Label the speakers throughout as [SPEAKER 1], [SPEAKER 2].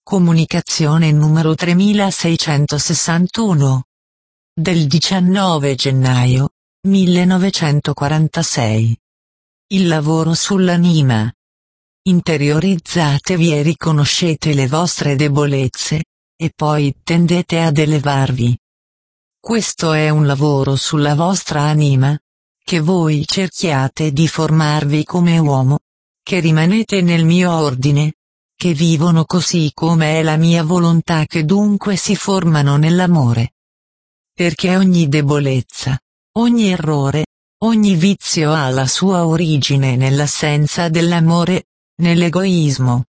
[SPEAKER 1] Comunicazione numero 3661. Del 19 gennaio 1946. Il lavoro sull'anima. Interiorizzatevi e riconoscete le vostre debolezze, e poi tendete ad elevarvi. Questo è un lavoro sulla vostra anima, che voi cerchiate di formarvi come uomo, che rimanete nel mio ordine, che vivono così come è la mia volontà, che dunque si formano nell'amore. Perché ogni debolezza, ogni errore, ogni vizio ha la sua origine nell'assenza dell'amore, nell'egoismo.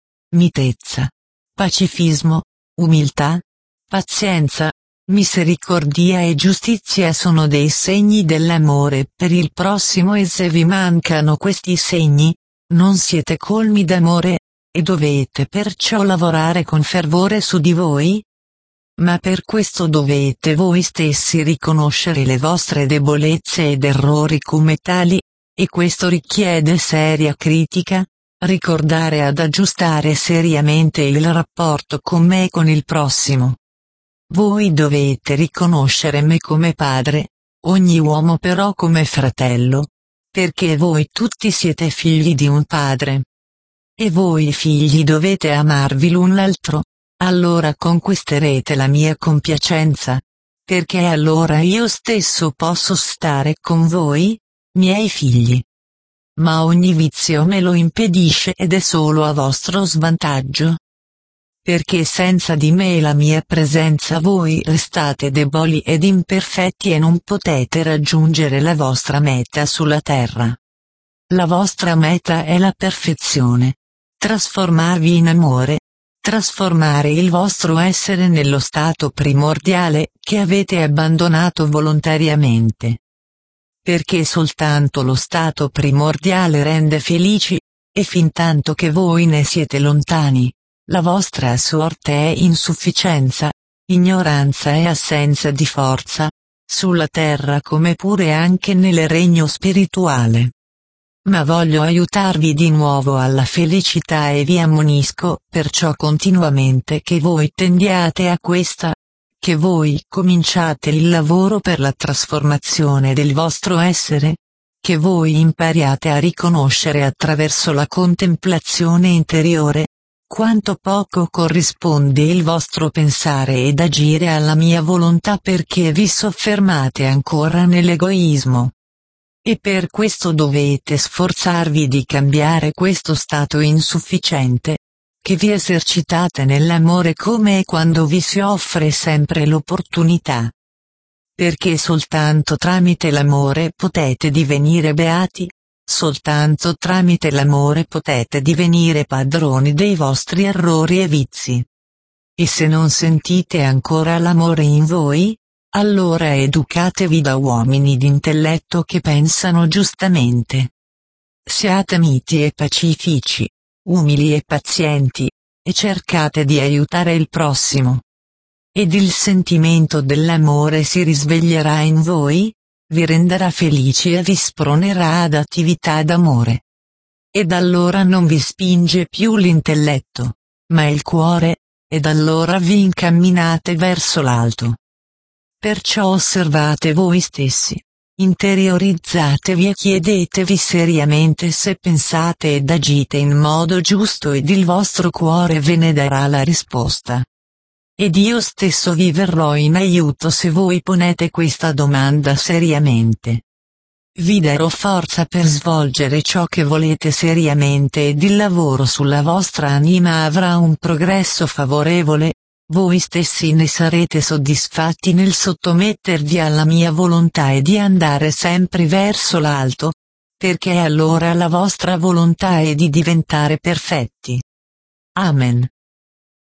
[SPEAKER 1] Mitezza, pacifismo, umiltà, pazienza, misericordia e giustizia sono dei segni dell'amore per il prossimo, e se vi mancano questi segni, non siete colmi d'amore, e dovete perciò lavorare con fervore su di voi. Ma per questo dovete voi stessi riconoscere le vostre debolezze ed errori come tali, e questo richiede seria critica, ricordare ad aggiustare seriamente il rapporto con me e con il prossimo. Voi dovete riconoscere me come padre, ogni uomo però come fratello, perché voi tutti siete figli di un padre. E voi figli dovete amarvi l'un l'altro, allora conquisterete la mia compiacenza, perché allora io stesso posso stare con voi, miei figli. Ma ogni vizio me lo impedisce ed è solo a vostro svantaggio. Perché senza di me e la mia presenza voi restate deboli ed imperfetti e non potete raggiungere la vostra meta sulla terra. La vostra meta è la perfezione. Trasformarvi in amore, trasformare il vostro essere nello stato primordiale che avete abbandonato volontariamente. Perché soltanto lo stato primordiale rende felici, e fintanto che voi ne siete lontani, la vostra sorte è insufficienza, ignoranza e assenza di forza, sulla terra come pure anche nel regno spirituale. Ma voglio aiutarvi di nuovo alla felicità e vi ammonisco perciò continuamente che voi tendiate a questa, che voi cominciate il lavoro per la trasformazione del vostro essere, che voi impariate a riconoscere attraverso la contemplazione interiore, quanto poco corrisponde il vostro pensare ed agire alla mia volontà, perché vi soffermate ancora nell'egoismo. E per questo dovete sforzarvi di cambiare questo stato insufficiente, che vi esercitate nell'amore come e quando vi si offre sempre l'opportunità. Perché soltanto tramite l'amore potete divenire beati, soltanto tramite l'amore potete divenire padroni dei vostri errori e vizi. E se non sentite ancora l'amore in voi, allora educatevi da uomini d'intelletto che pensano giustamente. Siate miti e pacifici, umili e pazienti, e cercate di aiutare il prossimo. Ed il sentimento dell'amore si risveglierà in voi, vi renderà felici e vi spronerà ad attività d'amore. Ed allora non vi spinge più l'intelletto, ma il cuore, ed allora vi incamminate verso l'alto. Perciò osservate voi stessi, interiorizzatevi e chiedetevi seriamente se pensate ed agite in modo giusto, ed il vostro cuore ve ne darà la risposta. Ed io stesso vi verrò in aiuto se voi ponete questa domanda seriamente. Vi darò forza per svolgere ciò che volete seriamente, ed il lavoro sulla vostra anima avrà un progresso favorevole. Voi stessi ne sarete soddisfatti nel sottomettervi alla mia volontà e di andare sempre verso l'alto, perché allora la vostra volontà è di diventare perfetti. Amen.